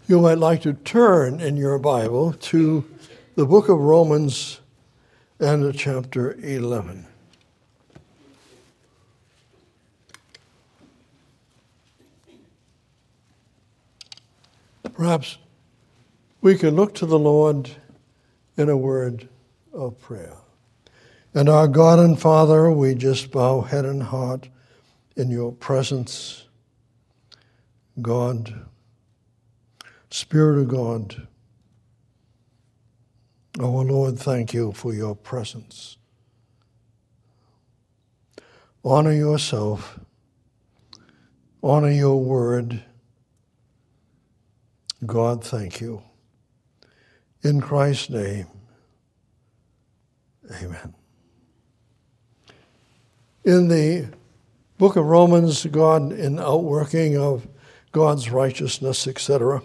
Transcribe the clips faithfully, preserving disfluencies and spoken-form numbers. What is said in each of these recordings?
You might like to turn in your Bible to the book of Romans and chapter eleven. Perhaps we can look to the Lord in a word of prayer. And our God and Father, we just bow head and heart in your presence. God, Spirit of God, our Lord, thank you for your presence. Honor yourself. Honor your word. God, thank you. In Christ's name, amen. In the book of Romans, God, in outworking of God's righteousness, et cetera,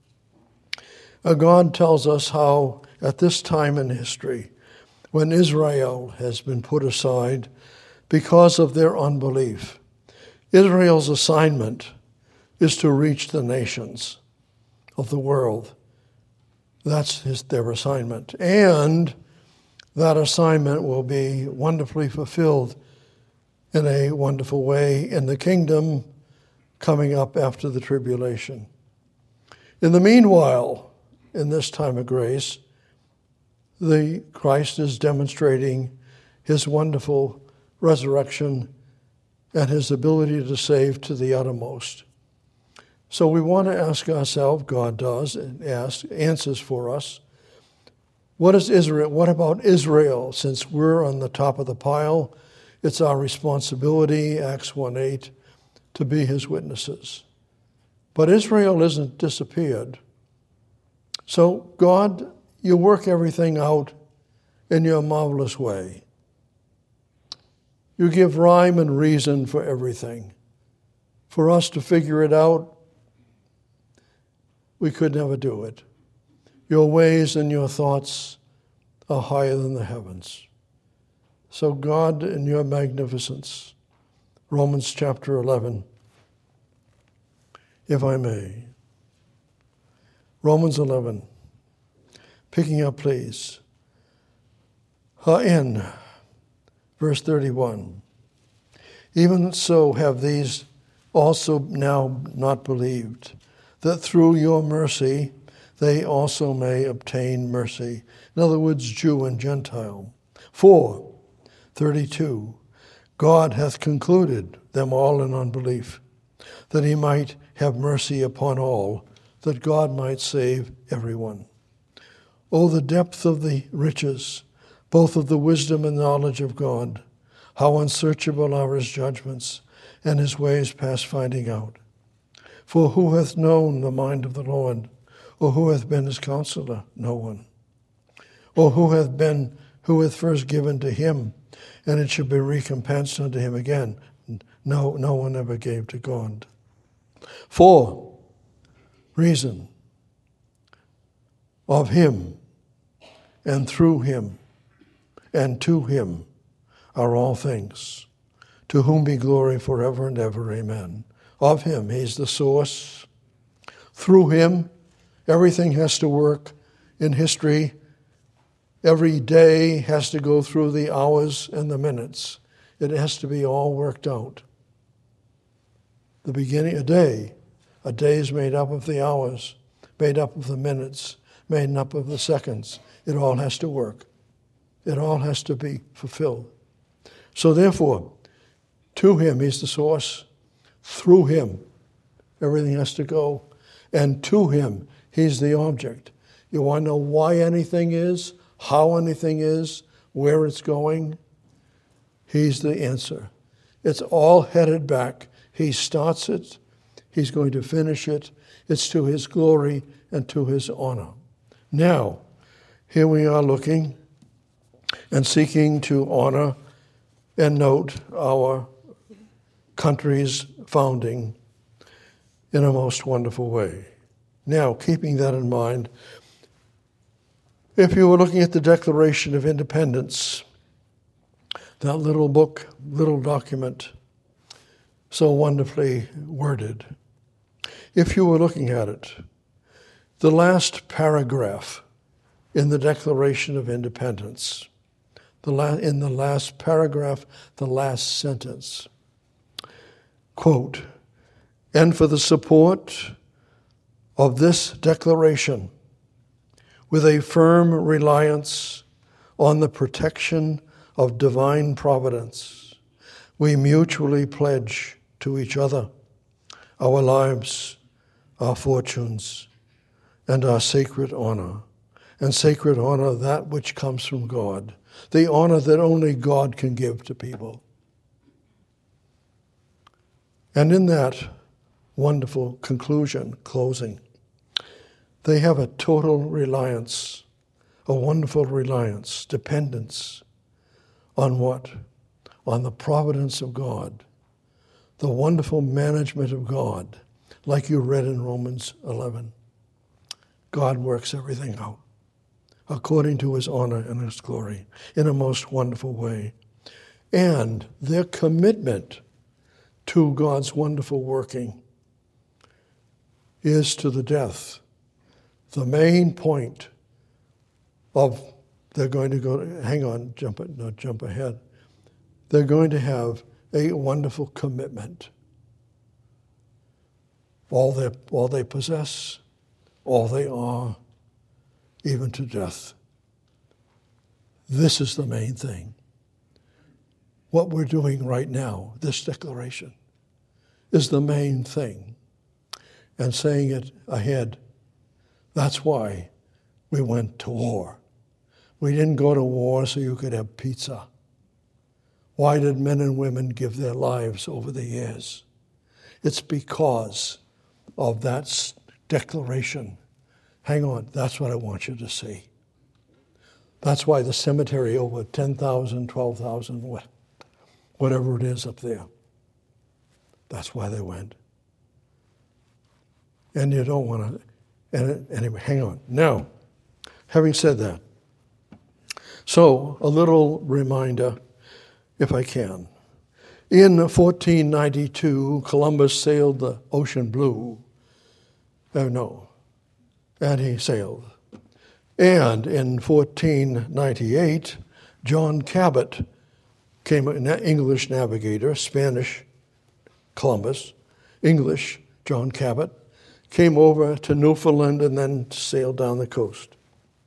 God tells us how at this time in history, when Israel has been put aside because of their unbelief, Israel's assignment is to reach the nations of the world. That's his, their assignment. And that assignment will be wonderfully fulfilled in a wonderful way in the kingdom coming up after the tribulation. In the meanwhile, in this time of grace, the Christ is demonstrating his wonderful resurrection and his ability to save to the uttermost. So we want to ask ourselves, God does, and ask, answers for us, what is Israel? What about Israel? Since we're on the top of the pile, it's our responsibility, Acts one eight, to be his witnesses. But Israel isn't disappeared. So, God, you work everything out in your marvelous way. You give rhyme and reason for everything. For us to figure it out, we could never do it. Your ways and your thoughts are higher than the heavens. So, God, in your magnificence, Romans chapter eleven, if I may. Romans eleven, picking up, please. In verse thirty-one. Even so have these also now not believed, that through your mercy they also may obtain mercy. In other words, Jew and Gentile. For, thirty-two, God hath concluded them all in unbelief, that he might have mercy upon all, that God might save everyone. Oh, the depth of the riches, both of the wisdom and knowledge of God, how unsearchable are his judgments, and his ways past finding out. For who hath known the mind of the Lord, or who hath been his counselor? No one. Or who hath been, who hath first given to him, and it should be recompensed unto him again? No, no one ever gave to God. For reason of him, and through him, and to him are all things, to whom be glory forever and ever. Amen. Of him, he's the source. Through him, everything has to work in history. Every day has to go through the hours and the minutes. It has to be all worked out. The beginning, a day, a day is made up of the hours, made up of the minutes, made up of the seconds. It all has to work. It all has to be fulfilled. So therefore, to him, he's the source. Through him, everything has to go. And to him, he's the object. You want to know why anything is, how anything is, where it's going? He's the answer. It's all headed back. He starts it. He's going to finish it. It's to his glory and to his honor. Now, here we are looking and seeking to honor and note our country's founding in a most wonderful way. Now, keeping that in mind, if you were looking at the Declaration of Independence, that little book, little document, so wonderfully worded, if you were looking at it, The last paragraph in the Declaration of Independence, the la- in the last paragraph, the last sentence, quote, "And for the support of this declaration, with a firm reliance on the protection of divine providence, we mutually pledge to each other our lives, our fortunes, and our sacred honor, and sacred honor that which comes from God, the honor that only God can give to people." And in that wonderful conclusion, closing, they have a total reliance, a wonderful reliance, dependence on what? On the providence of God, the wonderful management of God, like you read in Romans eleven. God works everything out according to his honor and his glory in a most wonderful way. And their commitment to God's wonderful working is to the death. The main point of they're going to go, hang on, jump, no, jump ahead. They're going to have a wonderful commitment. All they, all they possess, all they are, even to death. This is the main thing. What we're doing right now, this declaration, is the main thing. And saying it ahead, that's why we went to war. We didn't go to war so you could have pizza. Why did men and women give their lives over the years? It's because of that declaration. Hang on, that's what I want you to see. That's why the cemetery, over ten thousand, twelve thousand, whatever it is up there, that's why they went. And you don't want to, and anyway, hang on. Now, having said that, so a little reminder, if I can. In fourteen ninety-two, Columbus sailed the ocean blue. Oh, no. And he sailed. And in fourteen ninety-eight, John Cabot came, an English navigator, Spanish Columbus, English John Cabot, came over to Newfoundland and then sailed down the coast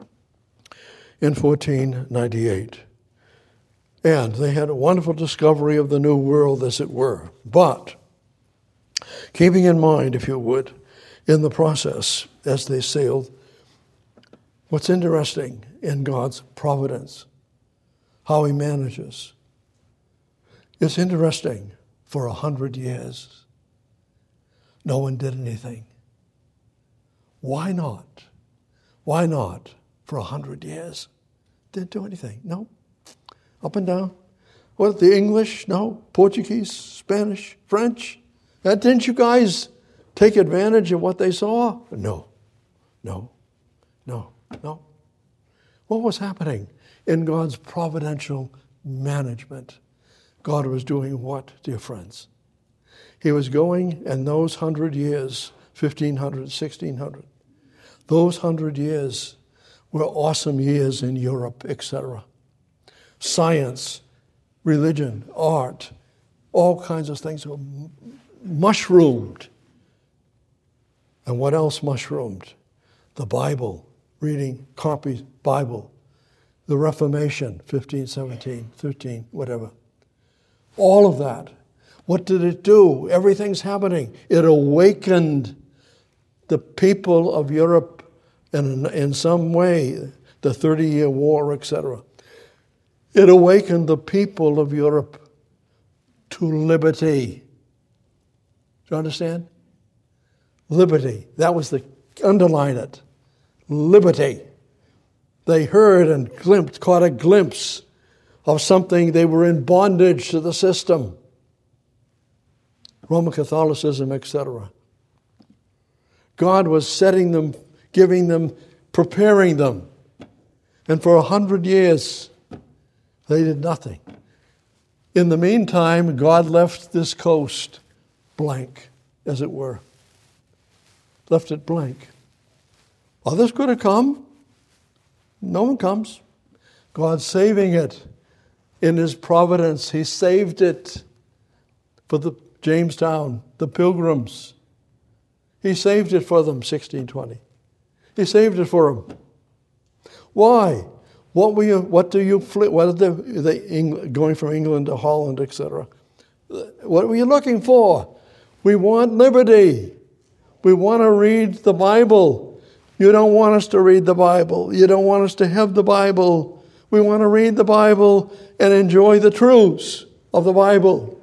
in fourteen ninety-eight. And they had a wonderful discovery of the New World, as it were. But keeping in mind, if you would, in the process, as they sailed, what's interesting in God's providence, how he manages. It's interesting, for a hundred years, no one did anything. Why not? Why not for a hundred years? Didn't do anything. No. Up and down. Well, the English, no. Portuguese, Spanish, French. That, didn't you guys take advantage of what they saw? No. No. No. No. What was happening in God's providential management? God was doing what, dear friends? He was going, and those hundred years, fifteen hundred, sixteen hundred, those hundred years were awesome years in Europe, et cetera. Science, religion, art, all kinds of things were mushroomed. And what else mushroomed? The Bible, reading copies, Bible, the Reformation, fifteen, seventeen, thirteen, whatever. All of that. What did it do? Everything's happening. It awakened the people of Europe, and in, in some way, the thirty-year war, et cetera. It awakened the people of Europe to liberty. Do you understand? Liberty. That was the, underline it. Liberty. They heard and glimpsed, caught a glimpse of something. They were in bondage to the system. Roman Catholicism, et cetera. God was setting them, giving them, preparing them. And for a hundred years, they did nothing. In the meantime, God left this coast blank, as it were. Left it blank. Others could have come. No one comes. God's saving it in his providence. He saved it for the Jamestown, the Pilgrims. He saved it for them, sixteen twenty. He saved it for them. Why? What were you? What do you? What are the, the going from England to Holland, et cetera? What were you looking for? We want liberty. We want to read the Bible. You don't want us to read the Bible. You don't want us to have the Bible. We want to read the Bible and enjoy the truths of the Bible.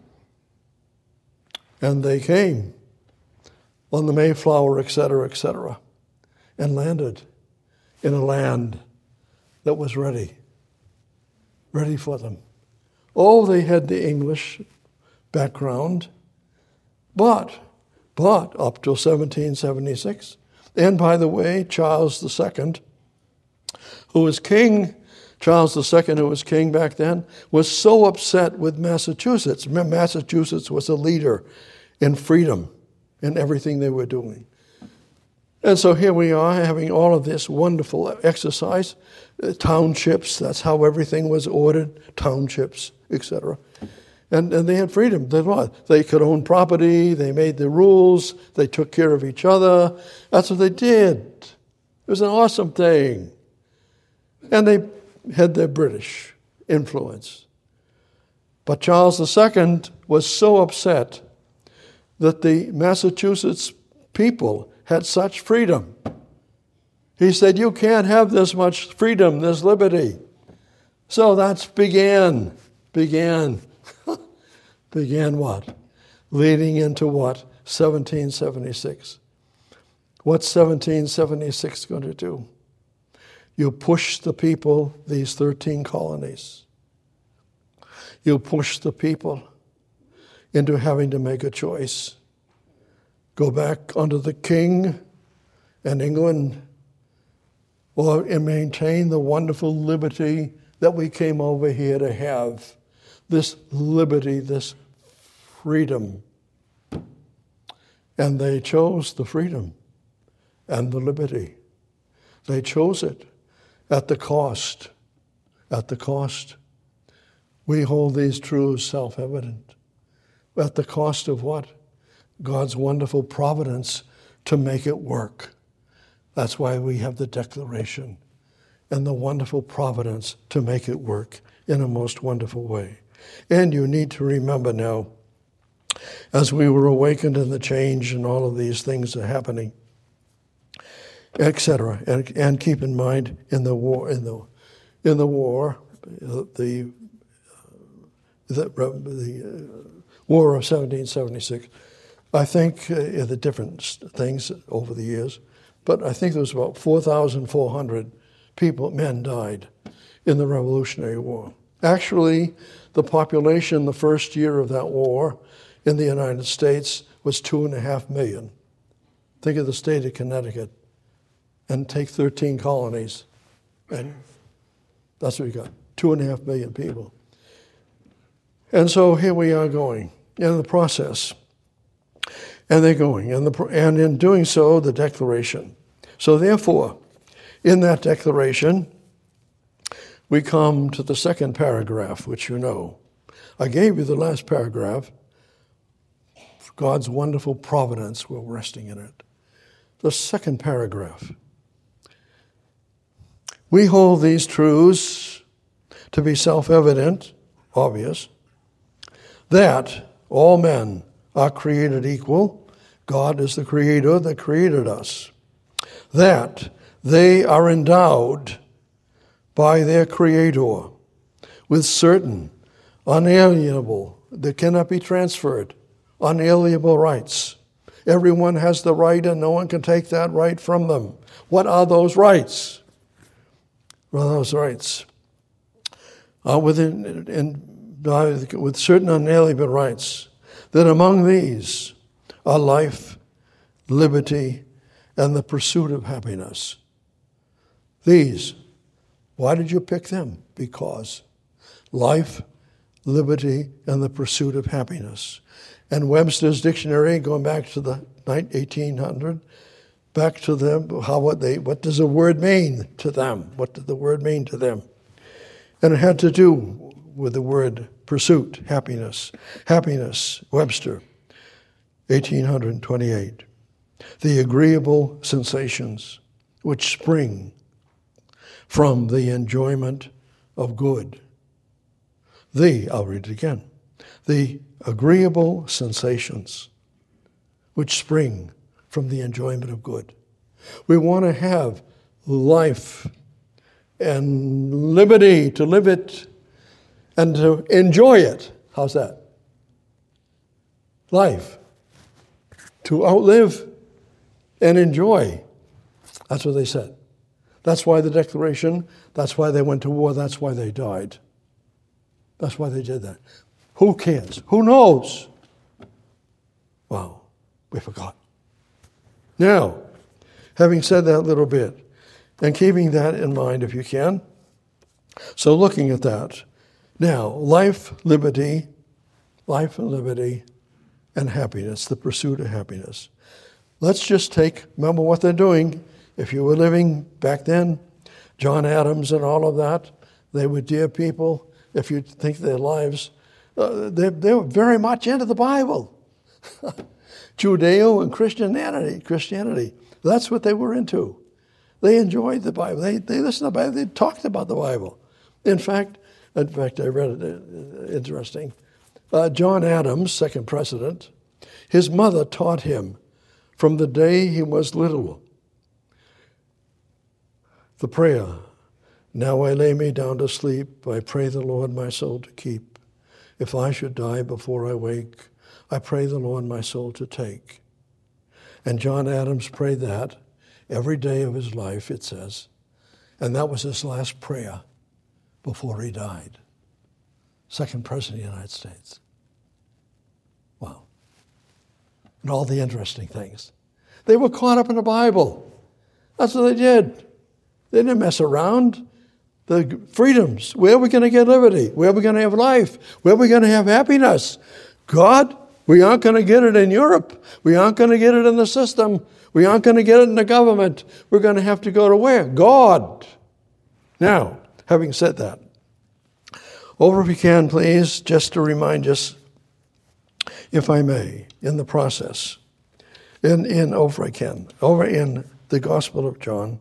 And they came on the Mayflower, et cetera, et cetera, and landed in a land that was ready, ready for them. Oh, they had the English background, but, but up till seventeen seventy-six, and by the way, Charles the Second, who was king, Charles the Second, who was king back then, was so upset with Massachusetts. Massachusetts was a leader in freedom in everything they were doing. And so here we are having all of this wonderful exercise. Uh, townships, that's how everything was ordered, townships, et cetera. And, and they had freedom. They, what? They could own property, they made the rules, they took care of each other. That's what they did. It was an awesome thing. And they had their British influence. But Charles the Second was so upset that the Massachusetts people had such freedom. He said, you can't have this much freedom, this liberty. So that's began, began, began what? Leading into what? seventeen seventy-six. What's seventeen seventy-six going to do? You push the people, these thirteen colonies. You push the people into having to make a choice. Go back under the king and England, or maintain the wonderful liberty that we came over here to have. This liberty, this freedom. And they chose the freedom and the liberty. They chose it at the cost. At the cost. We hold these truths self-evident. At the cost of what? God's wonderful providence to make it work. That's why we have the Declaration and the wonderful providence to make it work in a most wonderful way. And you need to remember now, as we were awakened in the change and all of these things are happening, et cetera, and, and keep in mind in the war, in the in the war, the the, the uh, War of seventeen seventy-six. I think uh, the different things over the years, but I think there was about four thousand four hundred people, men died in the Revolutionary War. Actually, the population the first year of that war in the United States was two and a half million. Think of the state of Connecticut and take thirteen colonies, and that's what we got, two and a half million people. And so here we are going in the process. And they're going, and, the, and in doing so, the Declaration. So therefore, in that Declaration, we come to the second paragraph, which you know. I gave you the last paragraph. God's wonderful providence, we're resting in it. The second paragraph. We hold these truths to be self-evident, obvious, that all men are created equal. God is the creator that created us. That they are endowed by their creator with certain unalienable, that cannot be transferred, unalienable rights. Everyone has the right and no one can take that right from them. What are those rights? Well, those rights are within, in, with certain unalienable rights, that among these are life, liberty, and the pursuit of happiness. These, why did you pick them? Because life, liberty, and the pursuit of happiness. And Webster's dictionary, going back to the eighteen hundred, back to them, how what they, what does the word mean to them? What did the word mean to them? And it had to do with the word pursuit, happiness. Happiness, Webster, eighteen twenty-eight. The agreeable sensations which spring from the enjoyment of good. The, I'll read it again. The agreeable sensations which spring from the enjoyment of good. We want to have life and liberty to live it and to enjoy it. How's that? Life. To outlive and enjoy. That's what they said. That's why the Declaration, that's why they went to war, that's why they died. That's why they did that. Who cares? Who knows? Wow, we forgot. Now, having said that little bit, and keeping that in mind if you can, so looking at that, now, life, liberty, life and liberty, and happiness, the pursuit of happiness. Let's just take, remember what they're doing. If you were living back then, John Adams and all of that, they were dear people. If you think their lives, uh, they, they were very much into the Bible. Judeo and Christianity, Christianity. That's what they were into. They enjoyed the Bible. They, they listened to the Bible. They talked about the Bible. In fact, in fact, I read it, uh, interesting. Uh, John Adams, second president, his mother taught him from the day he was little the prayer, now I lay me down to sleep, I pray the Lord my soul to keep. If I should die before I wake, I pray the Lord my soul to take. And John Adams prayed that every day of his life, it says. And that was his last prayer before he died. Second president of the United States. Wow. And all the interesting things. They were caught up in the Bible. That's what they did. They didn't mess around. The freedoms. Where are we going to get liberty? Where are we going to have life? Where are we going to have happiness? God, we aren't going to get it in Europe. We aren't going to get it in the system. We aren't going to get it in the government. We're going to have to go to where? God. Now, having said that, over if you can, please, just to remind us, if I may, in the process, in, in over I can, over in the Gospel of John,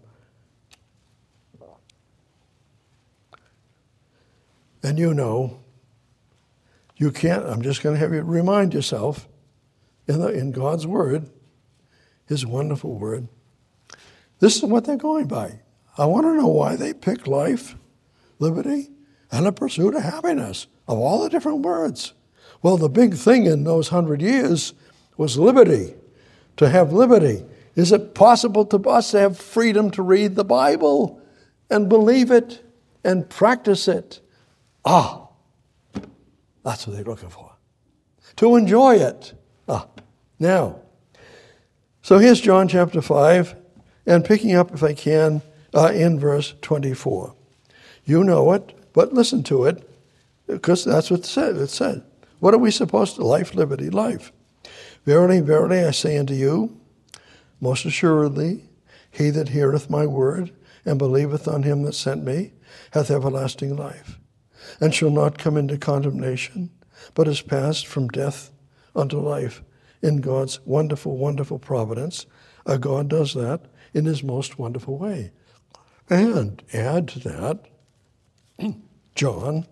and you know, you can't, I'm just going to have you remind yourself in, the, in God's Word, His wonderful Word, this is what they're going by. I want to know why they pick life, liberty, and the pursuit of happiness, of all the different words. Well, the big thing in those hundred years was liberty, to have liberty. Is it possible to us to have freedom to read the Bible and believe it and practice it? Ah, that's what they're looking for. To enjoy it. Ah, now, so here's John chapter five, and picking up, if I can, uh, in verse twenty-four. You know it, but listen to it, because that's what it said. It said, what are we supposed to? Life, liberty, life. Verily, verily, I say unto you, most assuredly, he that heareth my word and believeth on him that sent me hath everlasting life, and shall not come into condemnation, but is passed from death unto life in God's wonderful, wonderful providence. Uh, God does that in his most wonderful way. And add to that, John,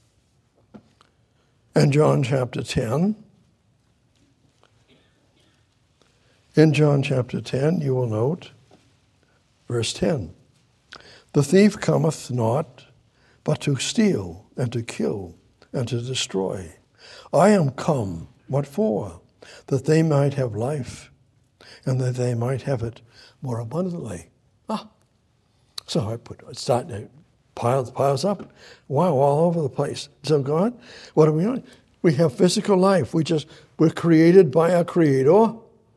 and John chapter ten. In John chapter ten, you will note, verse ten, the thief cometh not, but to steal, and to kill, and to destroy. I am come, what for? That they might have life, and that they might have it more abundantly. Ah, so I put, it's starting to piles, piles up. Wow, all over the place. So God, what are we doing? We have physical life. We just, we're created by our Creator.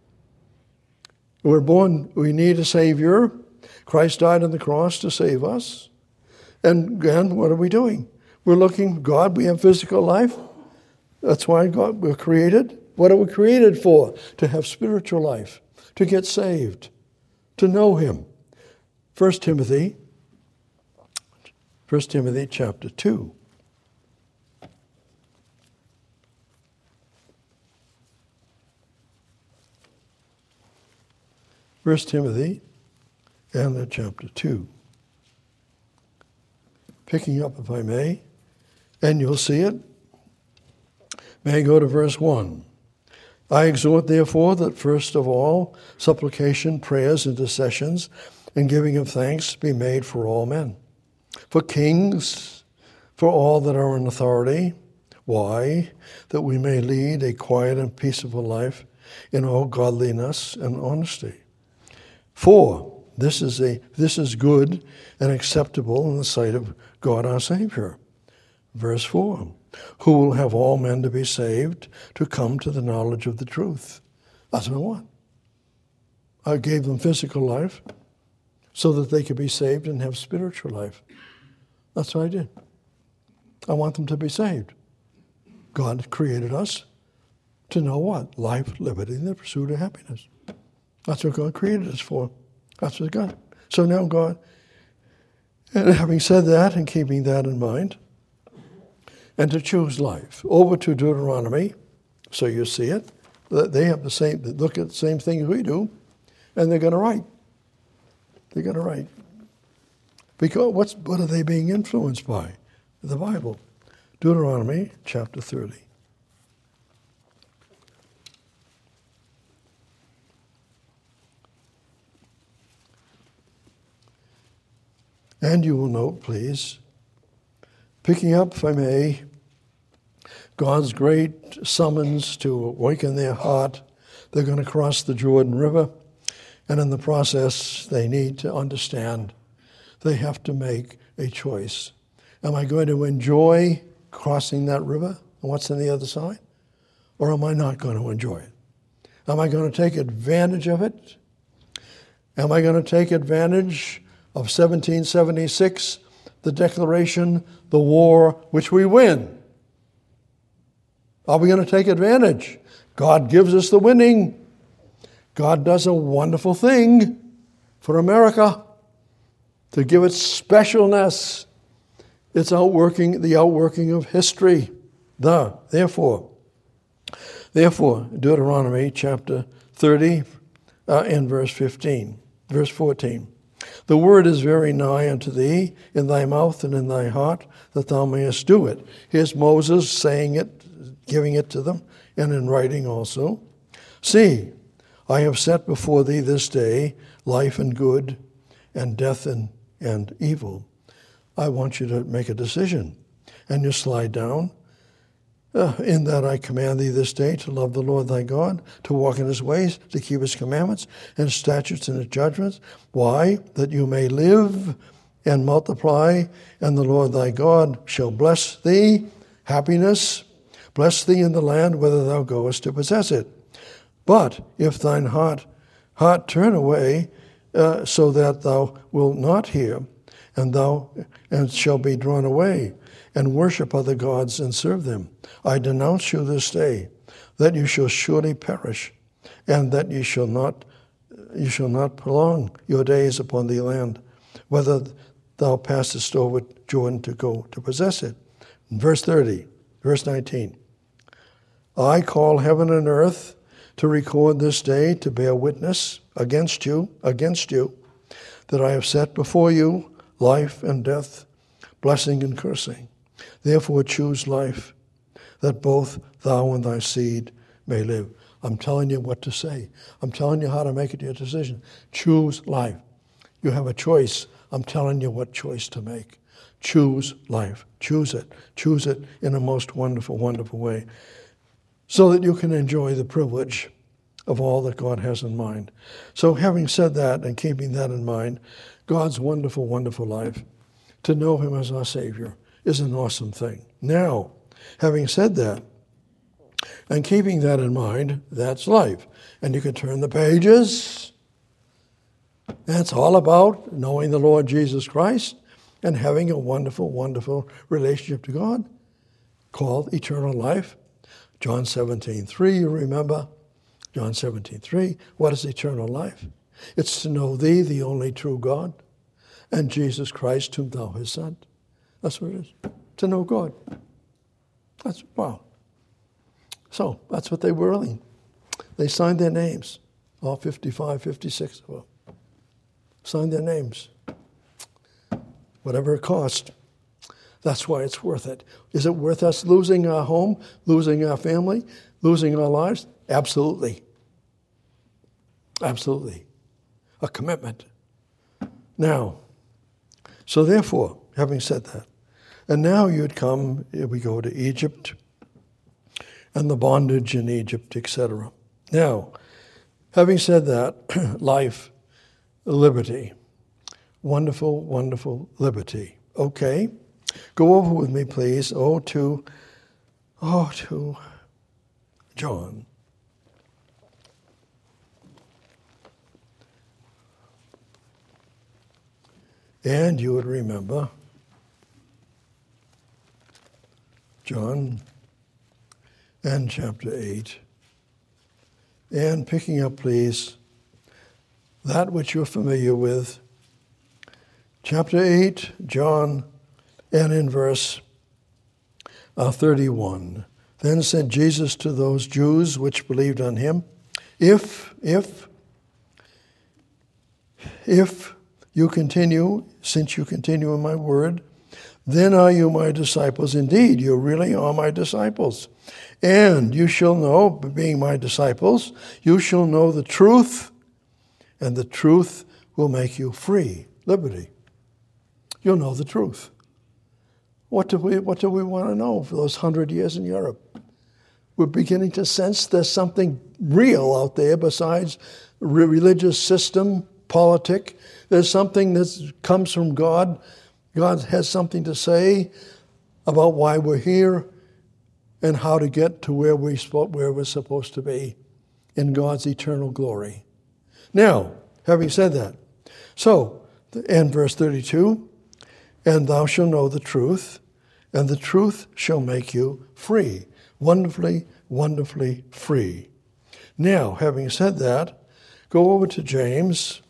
We're born, we need a Savior. Christ died on the cross to save us. And again, what are we doing? We're looking, God, we have physical life. That's why God, we're created. What are we created for? To have spiritual life, to get saved. to know him. First Timothy, First Timothy chapter two. First Timothy and chapter two. Picking up, if I may, and you'll see it. May I go to verse one? I exhort, therefore, that first of all, supplication, prayers, intercessions, and giving of thanks be made for all men, for kings, for all that are in authority. Why? That we may lead a quiet and peaceable life in all godliness and honesty. For this is a this is good and acceptable in the sight of God our Savior. Verse four. Who will have all men to be saved, to come to the knowledge of the truth. That's what I want. I gave them physical life so that they could be saved and have spiritual life. That's what I did. I want them to be saved. God created us to know what? Life, liberty, and the pursuit of happiness. That's what God created us for. That's what God. So now God, and having said that and keeping that in mind, and to choose life. Over to Deuteronomy, so you see it. They have the same, they look at the same thing we do, and they're going to write. They're going to write. Because what's, what are they being influenced by? The Bible. Deuteronomy chapter thirty. And you will note, please, picking up, if I may, God's great summons to awaken their heart. They're going to cross the Jordan River, and in the process, they need to understand they have to make a choice. Am I going to enjoy crossing that river and what's on the other side? Or am I not going to enjoy it? Am I going to take advantage of it? Am I going to take advantage of seventeen seventy-six, the Declaration, the war which we win? Are we going to take advantage? God gives us the winning. God does a wonderful thing for America to give it specialness. It's outworking, the outworking of history. The, therefore, therefore, Deuteronomy chapter thirty uh, and verse fifteen, verse fourteen. The word is very nigh unto thee, in thy mouth and in thy heart, that thou mayest do it. Here's Moses saying it, giving it to them, and in writing also. See, I have set before thee this day life and good, and death and, and evil. I want you to make a decision. And you slide down. Uh, in that I command thee this day to love the Lord thy God, to walk in his ways, to keep his commandments and his statutes and his judgments. Why? That you may live and multiply, and the Lord thy God shall bless thee, happiness, bless thee in the land whither thou goest to possess it. But if thine heart, heart turn away, uh, so that thou wilt not hear, and thou and shall be drawn away, and worship other gods and serve them, I denounce you this day, that you shall surely perish, and that you shall not you shall not prolong your days upon the land, whether thou passest over Jordan to go to possess it. In verse thirty, verse nineteen. I call heaven and earth to record this day, to bear witness against you, against you, that I have set before you life and death, blessing and cursing. Therefore choose life, that both thou and thy seed may live. I'm telling you what to say. I'm telling you how to make it your decision. Choose life. You have a choice. I'm telling you what choice to make. Choose life. Choose it. Choose it in a most wonderful, wonderful way, so that you can enjoy the privilege of all that God has in mind. So having said that and keeping that in mind, God's wonderful, wonderful life, to know him as our Savior, is an awesome thing. Now, having said that, and keeping that in mind, that's life. And you can turn the pages. That's all about knowing the Lord Jesus Christ and having a wonderful, wonderful relationship to God called eternal life. John seventeen three, you remember? John seventeen three, what is eternal life? It's to know thee, the only true God, and Jesus Christ, whom thou hast sent. That's what it is. To know God. That's, wow. So, that's what they were willing. They signed their names. All fifty-five, fifty-six of them. Signed their names. Whatever it cost. That's why it's worth it. Is it worth us losing our home, losing our family, losing our lives? Absolutely. Absolutely. A commitment. Now, so therefore, having said that, and now you'd come, we go to Egypt, and the bondage in Egypt, et cetera. Now, having said that, life, liberty, wonderful, wonderful liberty. Okay, go over with me, please. Oh, to, oh, to John. And you would remember John and chapter eight. And picking up, please, that which you're familiar with. Chapter eight, John, and in verse uh, thirty-one. Then said Jesus to those Jews which believed on him, If, if, if you continue, since you continue in my word, then are you my disciples indeed. You really are my disciples. And you shall know, being my disciples, you shall know the truth, and the truth will make you free. Liberty. You'll know the truth. What do we, what do we want to know for those hundred years in Europe? We're beginning to sense there's something real out there besides re- religious system, politic. There's something that comes from God. God has something to say about why we're here and how to get to where, we, where we're supposed to be in God's eternal glory. Now, having said that, so, and verse thirty-two, and thou shalt know the truth, and the truth shall make you free. Wonderfully, wonderfully free. Now, having said that, go over to James.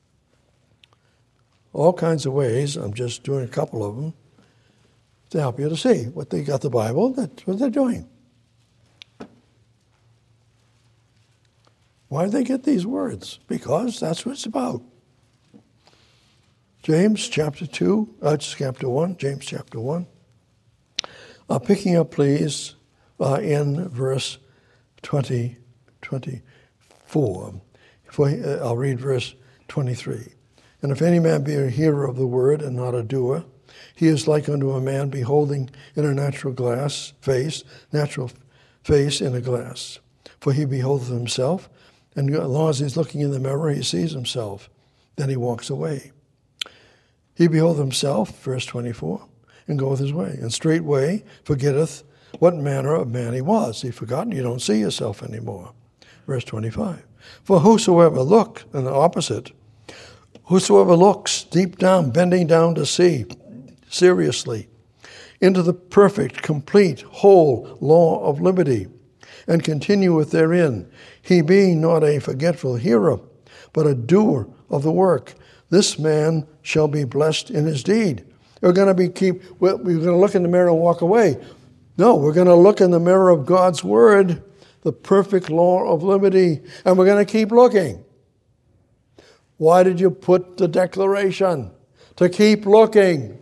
All kinds of ways. I'm just doing a couple of them to help you to see what they got the Bible. That's what they're doing. Why did they get these words? Because that's what it's about. James chapter two, uh, chapter one, James chapter one. Uh, picking up, please, uh, in verse twenty, twenty-four. For, uh, I'll read verse twenty-three. And if any man be a hearer of the word and not a doer, he is like unto a man beholding in a natural glass face, natural face in a glass. For he beholdeth himself, and as long as he's looking in the mirror, he sees himself. Then he walks away. He beholdeth himself, verse twenty-four, and goeth his way, and straightway forgetteth what manner of man he was. He's forgotten, you don't see yourself anymore. Verse twenty-five. For whosoever look, and the opposite, whosoever looks deep down, bending down to see, seriously, into the perfect, complete, whole law of liberty, and continueth therein, he being not a forgetful hearer, but a doer of the work, this man shall be blessed in his deed. We're going to be keep. We're going to look in the mirror and walk away. No, we're going to look in the mirror of God's word, the perfect law of liberty, and we're going to keep looking. Why did you put the declaration? To keep looking.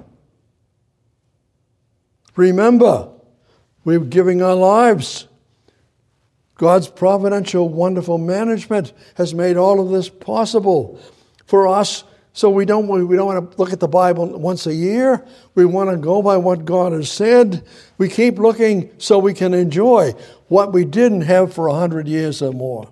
Remember, we're giving our lives. God's providential, wonderful management has made all of this possible for us. So we don't, we don't want to look at the Bible once a year. We want to go by what God has said. We keep looking so we can enjoy what we didn't have for a hundred years or more.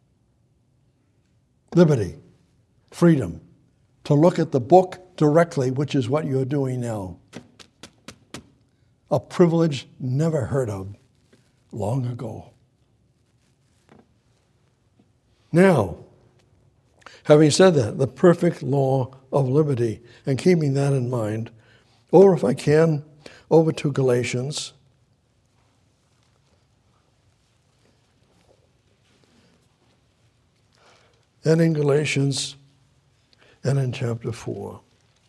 Liberty, freedom, to look at the book directly, which is what you're doing now. A privilege never heard of long ago. Now, having said that, the perfect law of liberty, and keeping that in mind, or if I can, over to Galatians. and in Galatians and in chapter four.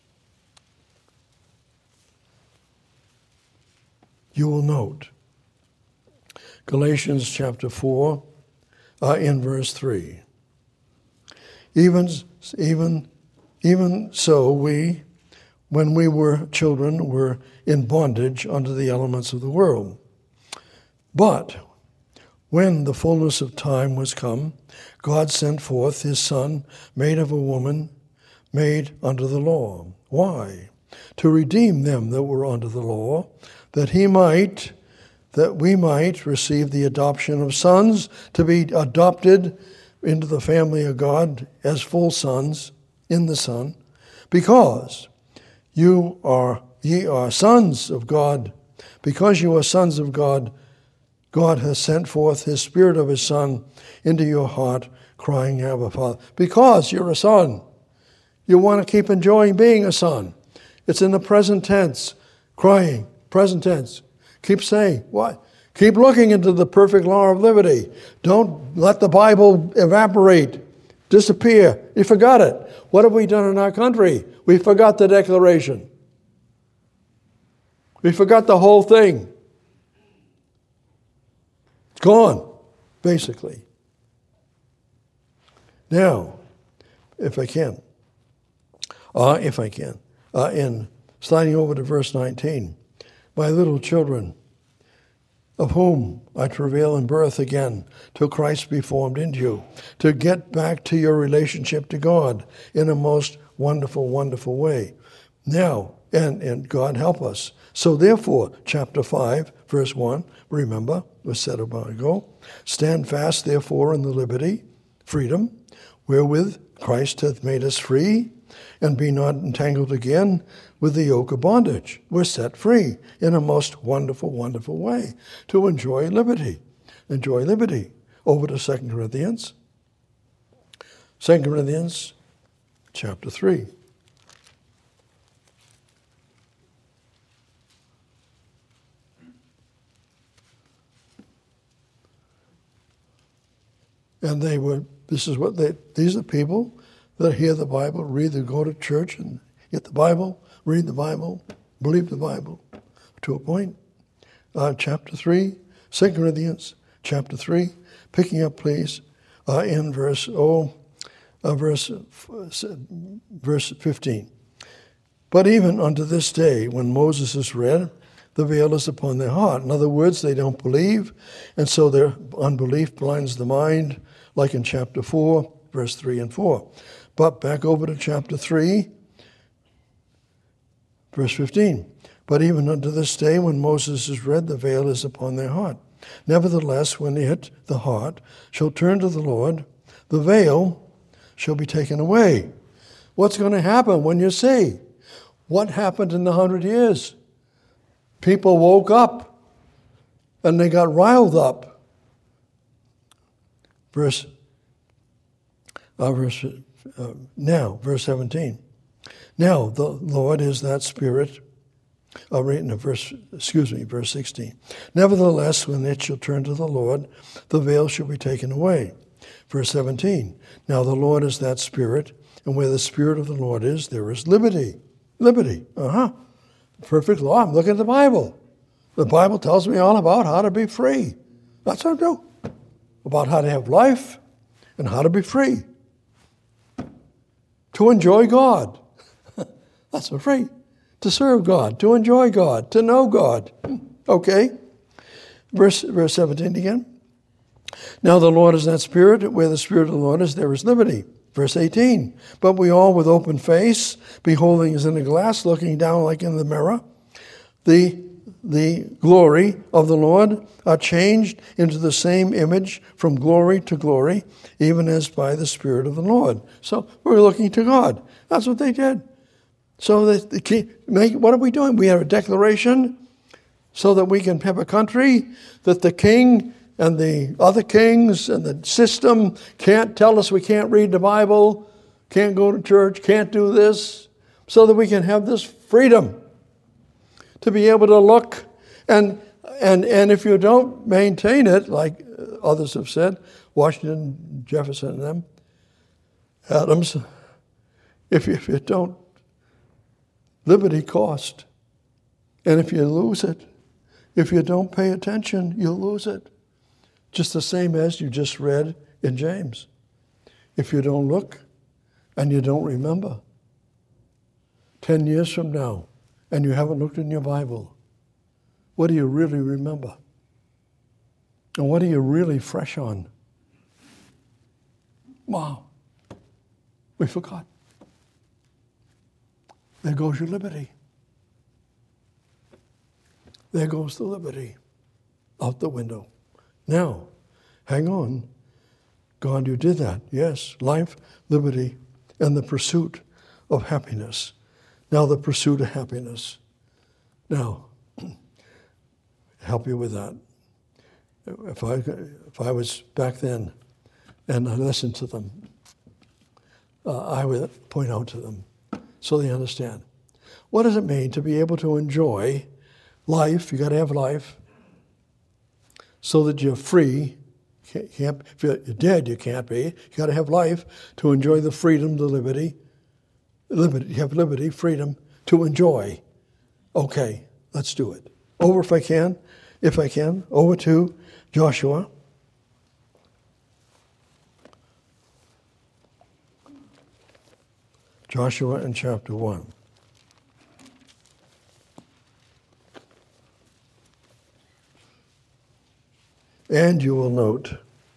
You will note Galatians chapter four uh, in verse three. Even, even, even so we, when we were children, were in bondage under the elements of the world. But when the fullness of time was come, God sent forth his Son, made of a woman, made under the law. Why? To redeem them that were under the law, that he might, that we might receive the adoption of sons, to be adopted into the family of God as full sons in the Son, because you are ye are sons of God. Because you are sons of God, God has sent forth his Spirit of his Son into your heart, crying, Abba, Father. Because you're a son, you want to keep enjoying being a son. It's in the present tense, crying, present tense. Keep saying, what? Keep looking into the perfect law of liberty. Don't let the Bible evaporate, disappear. You forgot it. What have we done in our country? We forgot the Declaration. We forgot the whole thing. It's gone, basically. Now, if I can, uh, if I can, uh, in sliding over to verse nineteen, my little children, of whom I travail in birth again, till Christ be formed into you, to get back to your relationship to God in a most wonderful, wonderful way. Now, and, and God help us. So therefore, chapter five, verse one, remember, was said a while ago, stand fast therefore in the liberty, freedom, wherewith Christ hath made us free, and be not entangled again with the yoke of bondage. We're set free in a most wonderful, wonderful way to enjoy liberty. Enjoy liberty. Over to Second Corinthians. Second Corinthians chapter three. And they were, this is what they, these are people that hear the Bible, read, they go to church and get the Bible, read the Bible, believe the Bible, to a point. Uh, chapter three, Second Corinthians, chapter three, picking up, please, uh, in verse oh, uh, verse verse fifteen. But even unto this day, when Moses is read, the veil is upon their heart. In other words, they don't believe, and so their unbelief blinds the mind, like in chapter four, verse three and four. But back over to chapter three, verse fifteen. But even unto this day, when Moses is read, the veil is upon their heart. Nevertheless, when it, the heart, shall turn to the Lord, the veil shall be taken away. What's going to happen when you see? What happened in the hundred years? People woke up and they got riled up. Verse, uh, verse uh, now, verse seventeen. Now the Lord is that Spirit. I'll read in verse, excuse me, verse sixteen. Nevertheless, when it shall turn to the Lord, the veil shall be taken away. Verse seventeen. Now the Lord is that Spirit, and where the Spirit of the Lord is, there is liberty. Liberty. Uh-huh. Perfect law. I'm looking at the Bible. The Bible tells me all about how to be free. That's what I do. About how to have life and how to be free. To enjoy God. That's what free. To serve God, to enjoy God, to know God. Okay. Verse, verse seventeen again. Now the Lord is that Spirit. Where the Spirit of the Lord is, there is liberty. Verse eighteen. But we all with open face, beholding as in a glass, looking down like in the mirror, the, the glory of the Lord, are changed into the same image from glory to glory, even as by the Spirit of the Lord. So we're looking to God. That's what they did. So they keep, make, what are we doing? We have a declaration so that we can have a country that the king and the other kings and the system can't tell us we can't read the Bible, can't go to church, can't do this, so that we can have this freedom to be able to look. And, and, and if you don't maintain it, like others have said, Washington, Jefferson and them, Adams, if you, if you don't, liberty cost. And if you lose it, if you don't pay attention, you'll lose it. Just the same as you just read in James. If you don't look and you don't remember, ten years from now, and you haven't looked in your Bible, what do you really remember? And what are you really fresh on? Wow, we forgot. There goes your liberty. There goes the liberty out the window. Now, hang on. God, you did that. Yes, life, liberty, and the pursuit of happiness. Now the pursuit of happiness. Now, help you with that. If I if I was back then and I listened to them, uh, I would point out to them so they understand. What does it mean to be able to enjoy life? You got to have life so that you're free. Can't, can't, if you're dead, you can't be. You got to have life to enjoy the freedom, the liberty. Liberty, you have liberty, freedom to enjoy. Okay, let's do it. Over if I can, if I can, over to Joshua. Joshua in chapter one. And you will note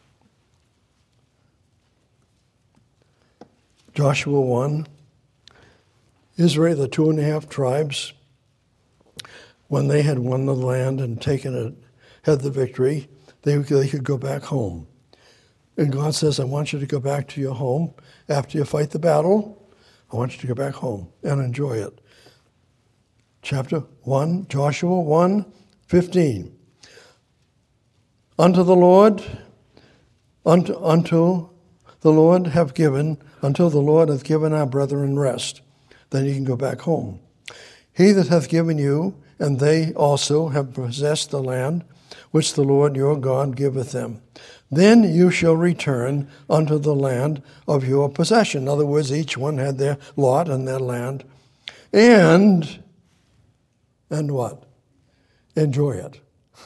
Joshua one, Israel, the two and a half tribes, when they had won the land and taken it, had the victory, they, they could go back home. And God says, I want you to go back to your home after you fight the battle. I want you to go back home and enjoy it. Chapter one, Joshua one, fifteen. Unto the Lord, unto, unto the Lord have given, until the Lord hath given our brethren rest. Then you can go back home. He that hath given you, and they also have possessed the land, which the Lord your God giveth them. Then you shall return unto the land of your possession. In other words, each one had their lot and their land. And, and what? Enjoy it.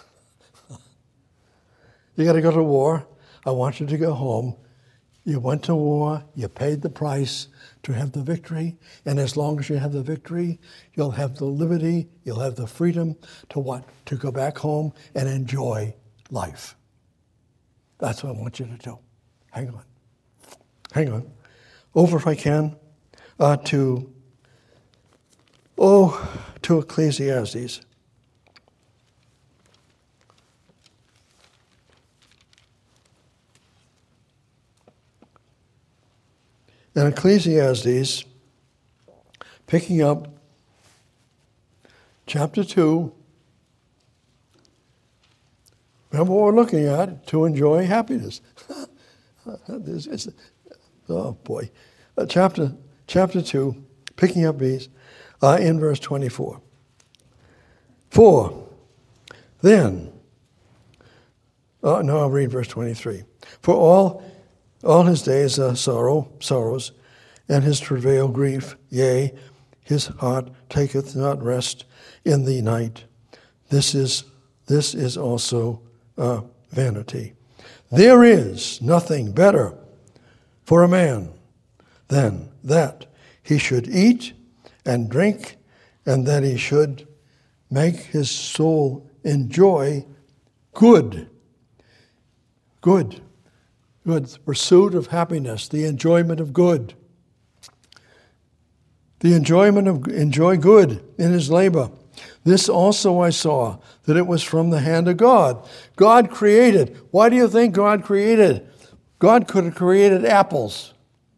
You got to go to war. I want you to go home. You went to war. You paid the price to have the victory. And as long as you have the victory, you'll have the liberty, you'll have the freedom to what? To go back home and enjoy life. That's what I want you to do. Hang on. Hang on. Over, if I can, uh, to, oh, to Ecclesiastes. And Ecclesiastes, picking up chapter two, remember what we're looking at, to enjoy happiness. it's, it's, oh boy. Uh, chapter, chapter two, picking up these, uh, in verse twenty-four. For then, uh, no, I'll read verse twenty-three. For all All his days are sorrow, sorrows, and his travail grief, yea, his heart taketh not rest in the night. This is this is also uh, vanity. There is nothing better for a man than that he should eat and drink, and that he should make his soul enjoy good. Good. Good, the pursuit of happiness, the enjoyment of good. The enjoyment of enjoy good in his labor. This also I saw, that it was from the hand of God. God created. Why do you think God created? God could have created apples.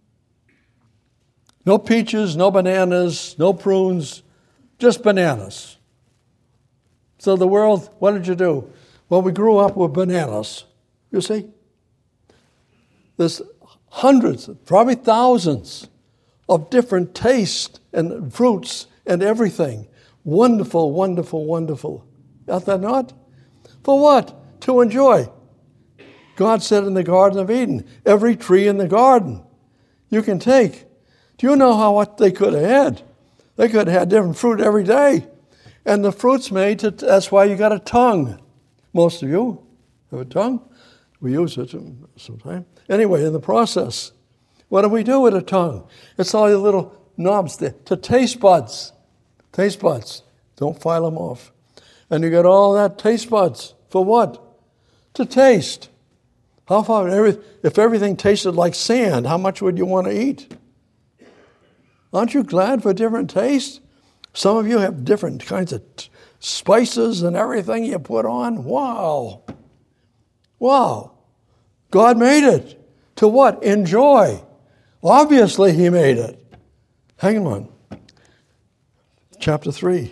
No peaches, no bananas, no prunes, just bananas. So the world, what did you do? Well, we grew up with bananas, you see. There's hundreds, probably thousands of different tastes and fruits and everything. Wonderful, wonderful, wonderful. Is that not? For what? To enjoy. God said in the Garden of Eden, every tree in the garden you can take. Do you know how what they could have had? They could have had different fruit every day. And the fruit's made to, that's why you got a tongue. Most of you have a tongue. We use it sometimes. Anyway, in the process, what do we do with a tongue? It's all the little knobs there. To taste buds. Taste buds. Don't file them off. And you got all that taste buds. For what? To taste. How far, if everything tasted like sand, how much would you want to eat? Aren't you glad for different taste? Some of you have different kinds of t- spices and everything you put on. Wow. Wow. God made it. To what? Enjoy. Obviously he made it. Hang on. Chapter three.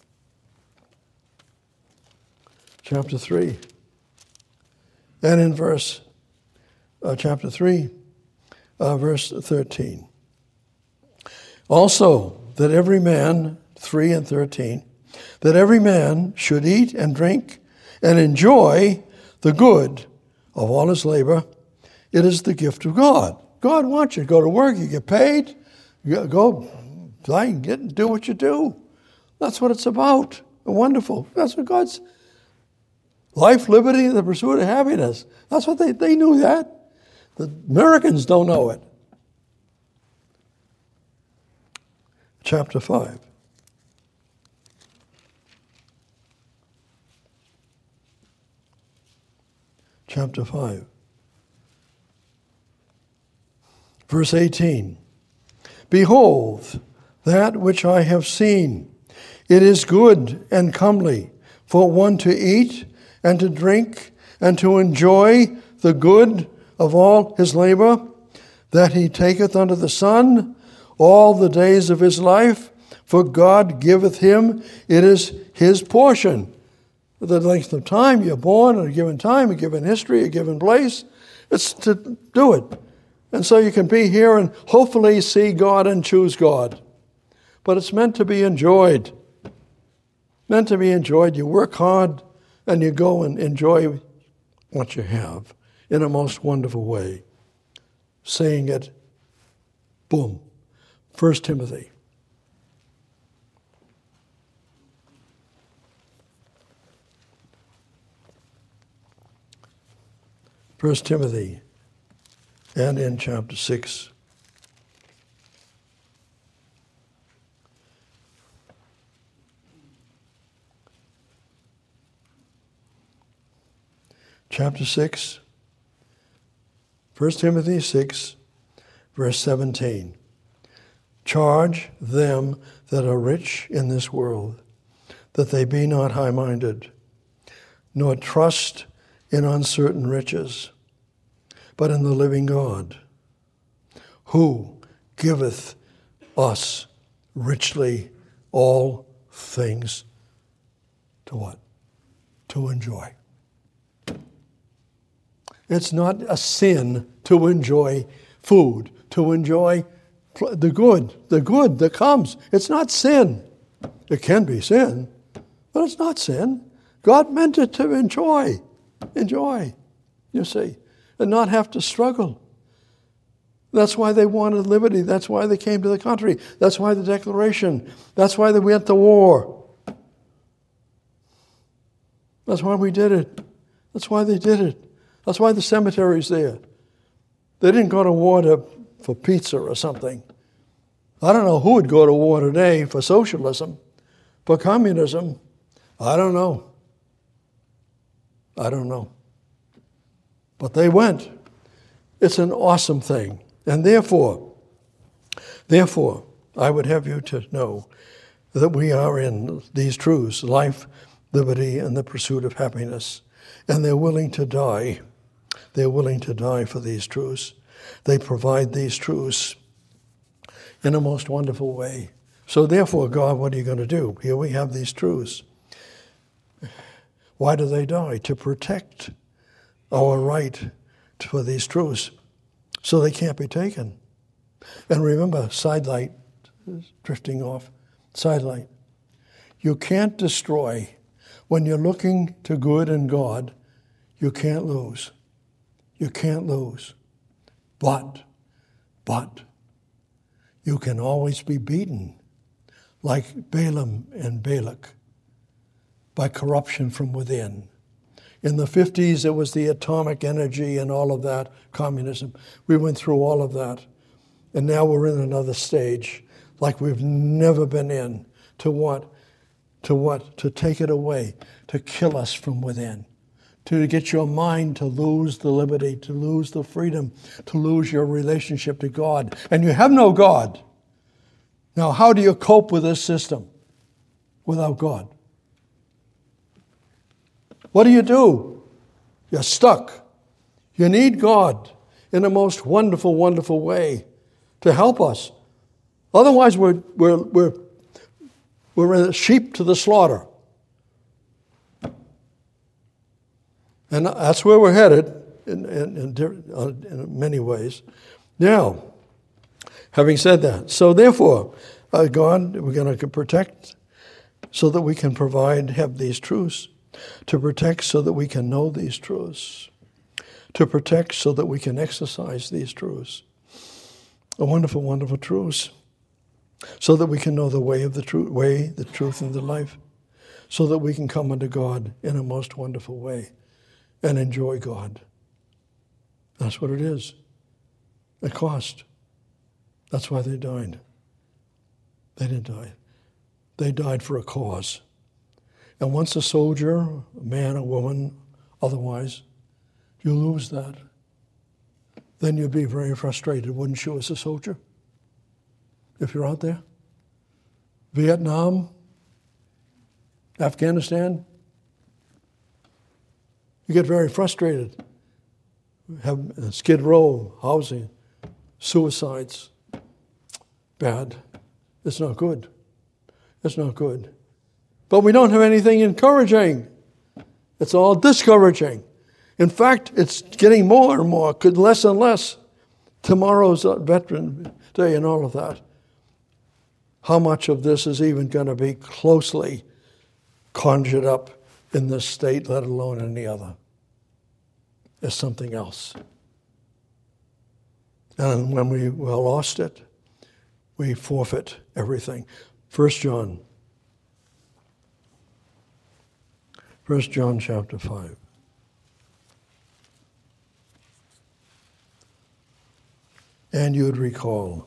Chapter three. And in verse, uh, chapter three, uh, verse thirteen. Also, that every man, three and thirteen, that every man should eat and drink and enjoy the good of all his labor. It is the gift of God. God wants you to go to work, you get paid, you go play, get, do what you do. That's what it's about. Wonderful. That's what God's life, liberty, and the pursuit of happiness. That's what they, they knew that. The Americans don't know it. Chapter five. Chapter five. Verse eighteen. Behold, that which I have seen, it is good and comely for one to eat and to drink and to enjoy the good of all his labor, that he taketh under the sun all the days of his life, for God giveth him, it is his portion. The length of time you're born, at a given time, a given history, a given place, it's to do it. And so you can be here and hopefully see God and choose God. But it's meant to be enjoyed. Meant to be enjoyed. You work hard and you go and enjoy what you have in a most wonderful way. Saying it, boom. First Timothy. First Timothy, and in chapter six. Chapter six, First Timothy six, verse seventeen. Charge them that are rich in this world, that they be not high-minded, nor trust in uncertain riches, but in the living God, who giveth us richly all things to what? To enjoy. It's not a sin to enjoy food, to enjoy the good, the good that comes. It's not sin. It can be sin, but it's not sin. God meant it to enjoy, enjoy, you see, and not have to struggle. That's why they wanted liberty. That's why they came to the country. That's why the Declaration. That's why they went to war. That's why we did it. That's why they did it. That's why the cemetery's there. They didn't go to war to, for pizza or something. I don't know who would go to war today for socialism, for communism. I don't know. I don't know. But they went. It's an awesome thing. And therefore, therefore, I would have you to know that we are in these truths, life, liberty, and the pursuit of happiness. And they're willing to die. They're willing to die for these truths. They provide these truths in a most wonderful way. So therefore, God, what are you going to do? Here we have these truths. Why do they die? To protect our right for these truths so they can't be taken. And remember, sidelight, drifting off, sidelight. You can't destroy. When you're looking to good and God, you can't lose. You can't lose. But But you can always be beaten, like Balaam and Balak, by corruption from within. In the fifties, it was the atomic energy and all of that, communism. We went through all of that. And now we're in another stage, like we've never been in. To what? To what? To take it away, to kill us from within, to get your mind to lose the liberty, to lose the freedom, to lose your relationship to God. And you have no God. Now, how do you cope with this system without God? What do you do? You're stuck. You need God in a most wonderful, wonderful way to help us. Otherwise, we're we're we're we're a sheep to the slaughter, and that's where we're headed in in, in, in many ways. Now, having said that, so therefore, uh, God, we're going to protect so that we can provide, have these truths. To protect so that we can know these truths. To protect so that we can exercise these truths. A wonderful, wonderful truths. So that we can know the way of the truth, way, the truth, and the life. So that we can come unto God in a most wonderful way and enjoy God. That's what it is. It cost. That's why they died. They didn't die. They died for a cause. And once a soldier, a man, a woman, otherwise, you lose that, then you'd be very frustrated, wouldn't you, as a soldier? If you're out there? Vietnam, Afghanistan, you get very frustrated. Have Skid Row, housing, suicides. Bad. It's not good. It's not good. But we don't have anything encouraging. It's all discouraging. In fact, it's getting more and more, less and less. Tomorrow's Veteran Day and all of that. How much of this is even going to be closely conjured up in this state, let alone any other? Is something else. And when we well lost it, we forfeit everything. First John. First John chapter five. And you would recall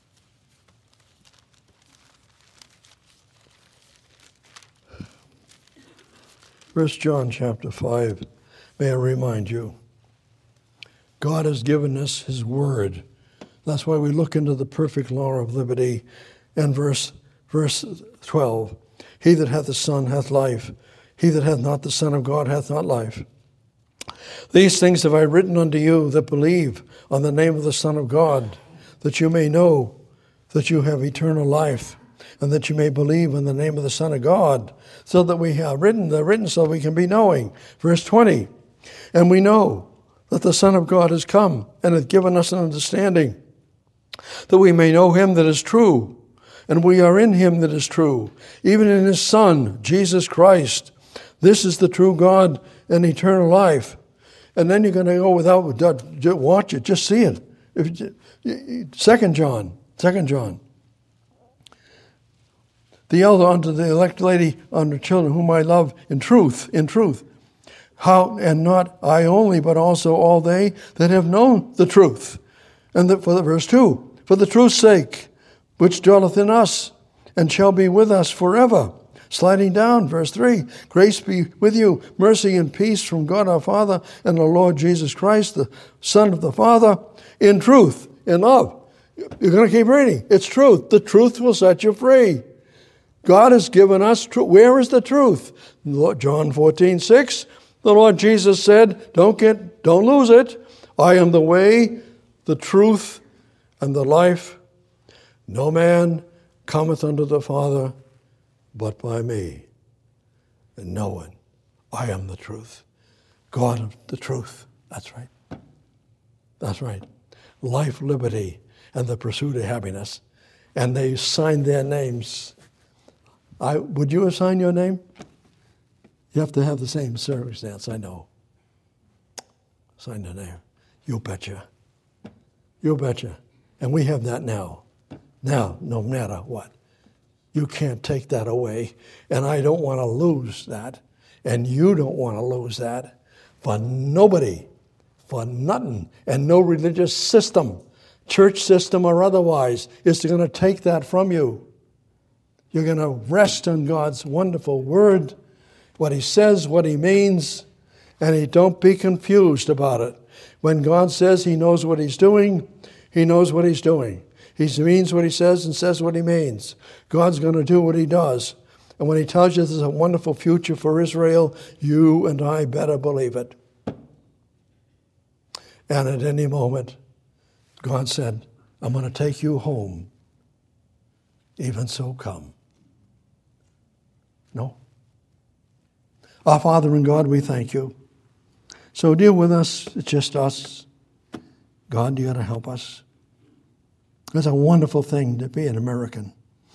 First John chapter five, may I remind you, God has given us his word. That's why we look into the perfect law of liberty. And verse, verse twelve, he that hath the Son hath life. He that hath not the Son of God hath not life. These things have I written unto you that believe on the name of the Son of God, that you may know that you have eternal life, and that you may believe in the name of the Son of God, so that we have written, they're written so we can be knowing. Verse twenty, and we know that the Son of God is come, and hath given us an understanding, that we may know him that is true, and we are in him that is true, even in his Son, Jesus Christ. This is the true God and eternal life. And then you're going to go without, watch it, just see it. If, Second John, Second John. The elder unto the elect lady unto children whom I love in truth, in truth. How, and not I only, but also all they that have known the truth. And the, for the verse two, for the truth's sake, which dwelleth in us, and shall be with us forever. Sliding down, verse three, grace be with you, mercy and peace from God our Father and the Lord Jesus Christ, the Son of the Father, in truth, in love. You're going to keep reading. It's truth. The truth will set you free. God has given us truth. Where is the truth? John fourteen six, the Lord Jesus said, don't get, don't lose it. I am the way, the truth, and the life. No man cometh unto the Father but by me. And no one. I am the truth. God of the truth. That's right. That's right. Life, liberty, and the pursuit of happiness. And they signed their names. I, would you have signed your name? You have to have the same circumstance, I know. Sign the name. You betcha. You betcha. And we have that now. Now, no matter what. You can't take that away. And I don't want to lose that. And you don't want to lose that. For nobody. For nothing. And no religious system, church system or otherwise, is going to take that from you. You're going to rest on God's wonderful word, what he says, what he means, and he don't be confused about it. When God says he knows what he's doing, he knows what he's doing. He means what he says and says what he means. God's going to do what he does. And when he tells you there's a wonderful future for Israel, you and I better believe it. And at any moment, God said, I'm going to take you home. Even so, come. No. Our Father in God, we thank you. So deal with us. It's just us. God, you got to help us. It's a wonderful thing to be an American.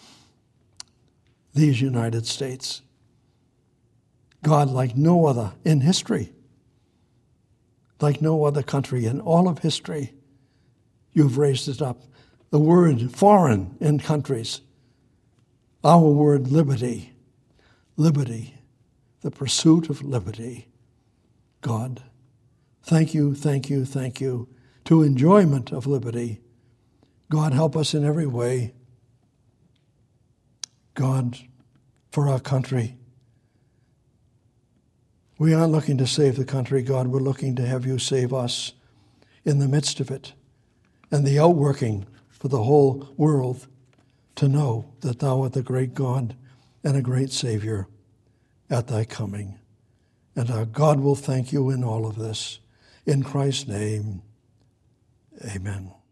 These United States. God, like no other in history, like no other country in all of history, you've raised it up. The word foreign in countries. Our word liberty. Liberty. The pursuit of liberty. God, thank you, thank you, thank you. To enjoyment of liberty. God, help us in every way. God, for our country. We aren't looking to save the country, God. We're looking to have you save us in the midst of it. And the outworking for the whole world to know that thou art the great God and a great Savior at thy coming. And our God will thank you in all of this. In Christ's name, amen.